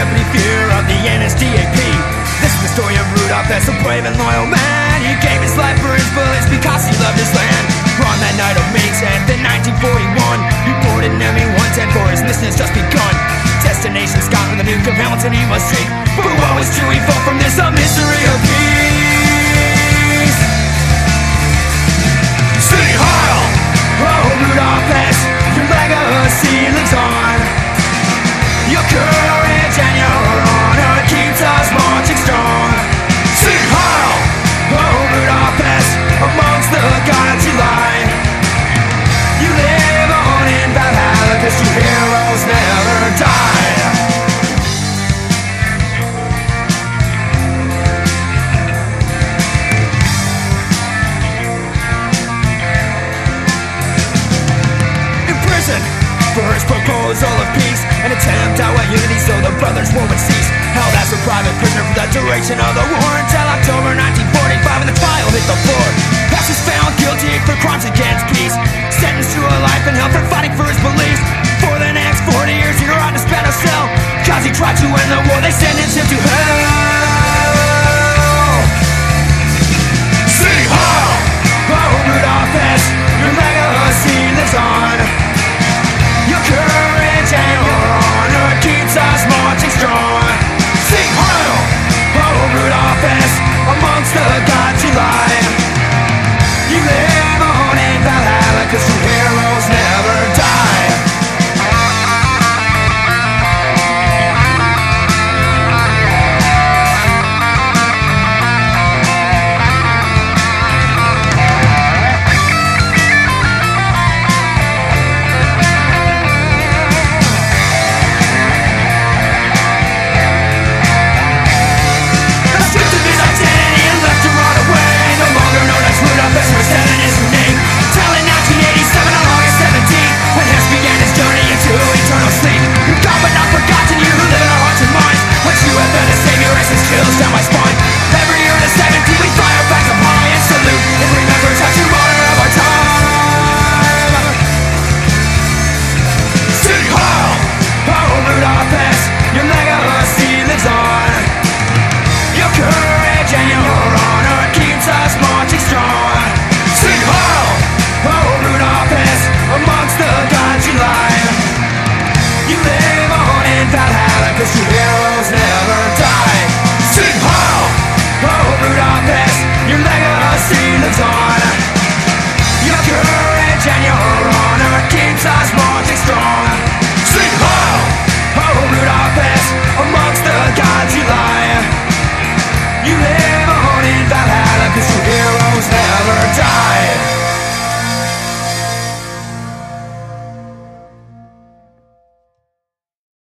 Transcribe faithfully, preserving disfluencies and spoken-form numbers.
jeopardy, fear of the N S D A P. This is the story of Rudolph Hess, a brave and loyal man. He gave his life for his bullets because he loved his land. On that night of May tenth in nineteen forty-one, he boarded an M E one ten for his mission has just begun. Destination Scotland, the Duke of Hamilton, he must seek. But what was true, he fought from this, a mystery of peace. Sing Heil! Oh, Rudolph Hess, your legacy lives on. Your courage and your honor keeps us marching strong. Sing Heil! Oh, Rudolph Hess, amongst the gods you lie. You live on in Valhalla, cause your heroes never die. For his proposal of peace, an attempt at unity so the brothers' war would cease. Held as a private prisoner for the duration of the war until October nineteen forty-five, when the trial hit the floor. Hess was found guilty for crimes against peace, sentenced to a life in hell for fighting for his beliefs. For the next forty years he tried to spend a cell, cause he tried to end the war, they sentenced him to hell. Sing Heil! Oh, Rudolph Hess, your legacy lives on. Your courage and your honor keeps us marching strong. Sing Heil! Oh, Rudolph Hess, amongst the gods you lie. You live on in Valhalla, cause your heroes never die. Chills down my spine. Every year in the seventeenth we fly our flags up high and salute. It remembers our true honor of our time. Sing Heil! Oh, Rudolph Hess, your legacy lives on. Your courage and your honor keeps us marching strong. Sing Heil! Oh, Rudolph Hess, amongst the gods you lie. You live on in Valhalla, cause you hear